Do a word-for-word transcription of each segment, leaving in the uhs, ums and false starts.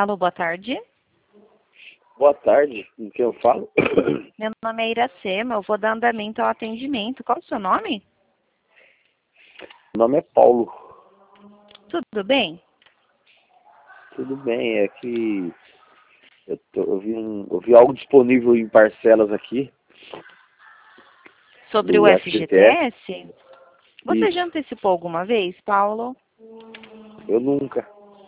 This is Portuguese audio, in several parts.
Alô, boa tarde. Boa tarde, com quem eu falo? Meu nome é Iracema, eu vou dar andamento ao atendimento. Qual o seu nome? Meu nome é Paulo. Tudo bem? Tudo bem, é que eu, tô, eu, vi, um, eu vi algo disponível em parcelas aqui Sobre o do F G T S. F G T S? Você já Isso, antecipou alguma vez, Paulo? eu nunca.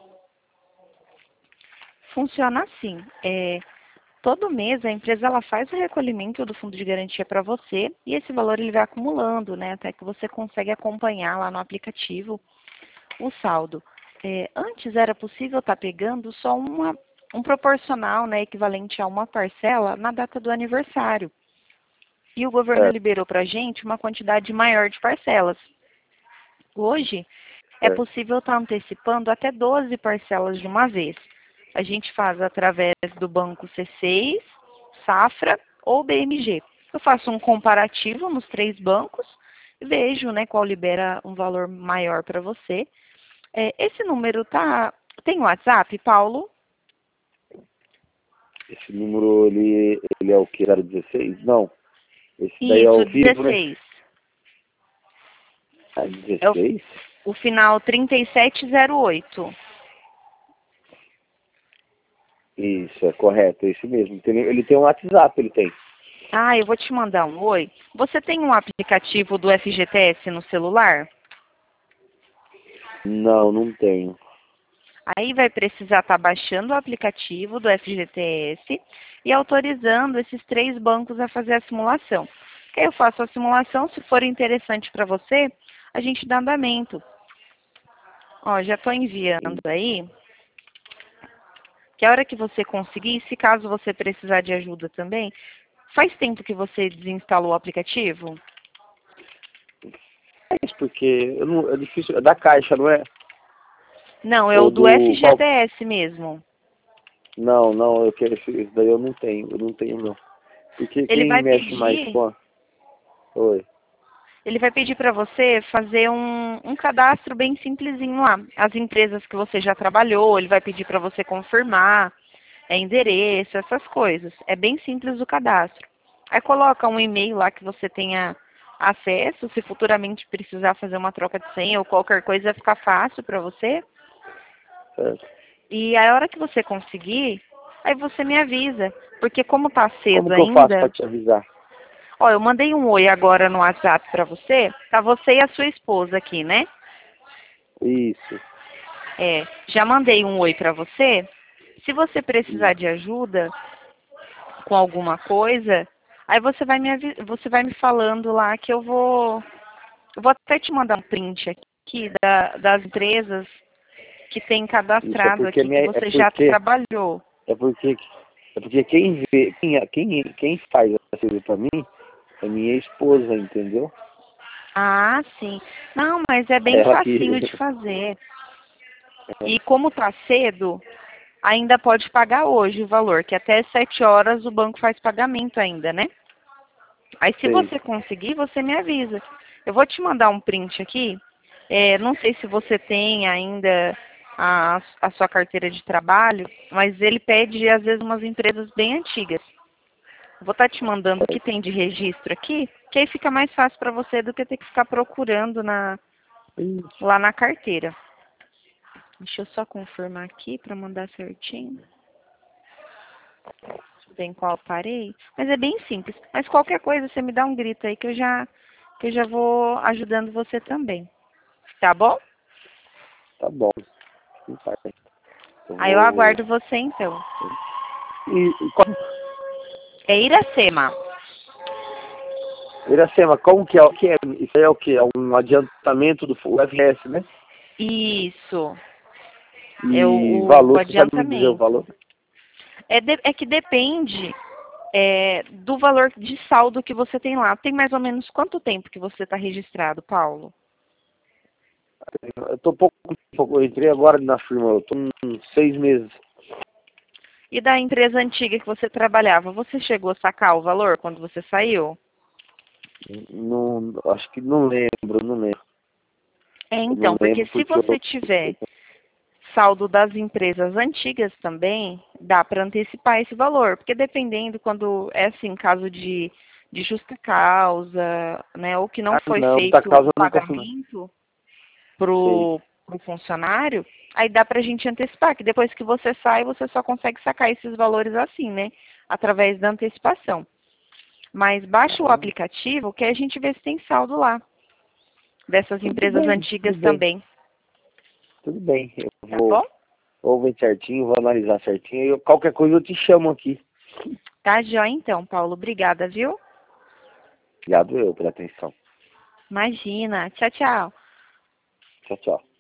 Funciona assim. É, todo mês a empresa ela faz o recolhimento do fundo de garantia para você e esse valor ele vai acumulando, né? Até que você consegue acompanhar lá no aplicativo o saldo. É, antes era possível estar pegando só uma, um proporcional, né, equivalente a uma parcela na data do aniversário. E o governo É, liberou para a gente uma quantidade maior de parcelas. Hoje, é é, possível estar antecipando até doze parcelas de uma vez. A gente faz através do banco C seis, Safra ou B M G. Eu faço um comparativo nos três bancos, vejo, né, qual libera um valor maior para você. É, esse número tá, tem WhatsApp, Paulo? esse número, ele, ele é o que? zero dezesseis? Não, esse daí é Isso, o vivo, né? dezesseis. Ah, É o, dezesseis? o final trinta e sete zero oito. Isso, é correto, é esse mesmo. Tem- ele tem um WhatsApp, ele tem. Ah, eu vou te mandar um oi. Você tem um aplicativo do F G T S no celular? Não, não tenho. Aí vai precisar estar baixando o aplicativo do F G T S e autorizando esses três bancos a fazer a simulação. Aí eu faço a simulação, se for interessante para você, a gente dá andamento. Ó, já estou enviando aí. Que a hora que você conseguir, se caso você precisar de ajuda também, faz tempo que você desinstalou o aplicativo? É isso, porque eu não, é difícil, é da Caixa, não é? Não, é o Ou do do... Qual? F G T S mesmo. Não, não, eu quero esse, esse daí eu não tenho, eu não tenho não. Porque Ele quem vai mexe mais pedir, com a... Oi. ele vai pedir para você fazer um, um cadastro bem simplesinho lá. As empresas que você já trabalhou, ele vai pedir para você confirmar, é endereço, essas coisas. É bem simples o cadastro. Aí coloca um e-mail lá que você tenha acesso, se futuramente precisar fazer uma troca de senha ou qualquer coisa, vai ficar fácil para você. Certo. E a hora que você conseguir, aí você me avisa. Porque como tá Como cedo que eu faço para ainda, te avisar? ó, eu mandei um oi agora no WhatsApp para você, tá você e a sua esposa aqui, né? Isso. É, já mandei um oi para você. Se você precisar Isso. de ajuda com alguma coisa, aí você vai me avi- você vai me falando lá que eu vou eu vou até te mandar um print aqui da- das empresas que tem Isso, é cadastrado porque aqui que minha, é você já porque trabalhou. é porque é porque quem vê, quem quem, quem faz essa coisa para mim é minha esposa, entendeu? Ah, sim. Não, mas é bem Ela facinho que de fazer. E como tá cedo, ainda pode pagar hoje o valor, que até sete horas o banco faz pagamento ainda, né? Aí se fez. você conseguir, você me avisa. Eu vou te mandar um print aqui. É, não sei se você tem ainda a, a sua carteira de trabalho, mas ele pede às vezes umas empresas bem antigas. Vou estar te mandando o que tem de registro aqui, que aí fica mais fácil para você do que ter que ficar procurando na, Isso. lá na carteira. Deixa eu só confirmar aqui para mandar certinho. Bem qual eu parei. Mas é bem simples. Mas qualquer coisa, você me dá um grito aí que eu já, que eu já vou ajudando você também. Tá bom? Tá bom. Não faz. Eu Aí eu vou. aguardo você então. E, e qual, É Iracema. Iracema, como que é o que é? Isso aí é o que? É um adiantamento do F G S, né? Isso. É E o, o valor, você sabe me dizer o adiantamento. valor? É, de- é que depende é, do valor de saldo que você tem lá. Tem mais ou menos quanto tempo que você está registrado, Paulo? Eu tô pouco, pouco, eu entrei agora na firma, eu tô uns seis meses. E da empresa antiga que você trabalhava, você chegou a sacar o valor quando você saiu? Não, acho que não lembro, não lembro. É, Eu não então, porque lembro se porque eu, você tiver saldo das empresas antigas também, dá para antecipar esse valor, porque dependendo quando é assim, caso de, de justa causa, né, ou que não Ah, foi não, feito da causa o eu não posso não. pagamento Sei. pro, pro funcionário, aí dá pra gente antecipar, que depois que você sai, você só consegue sacar esses valores assim, né? Através da antecipação. Mas baixa o Ah, aplicativo que a gente vê se tem saldo lá, dessas tudo empresas bem, tudo antigas bem, também, tudo bem. Eu tá bom? vou, vou ver certinho, vou analisar certinho. Eu, qualquer coisa eu te chamo aqui. Tá joia então, Paulo. Obrigada, viu? Obrigado eu pela atenção. Imagina. Tchau, tchau. Tchau, tchau.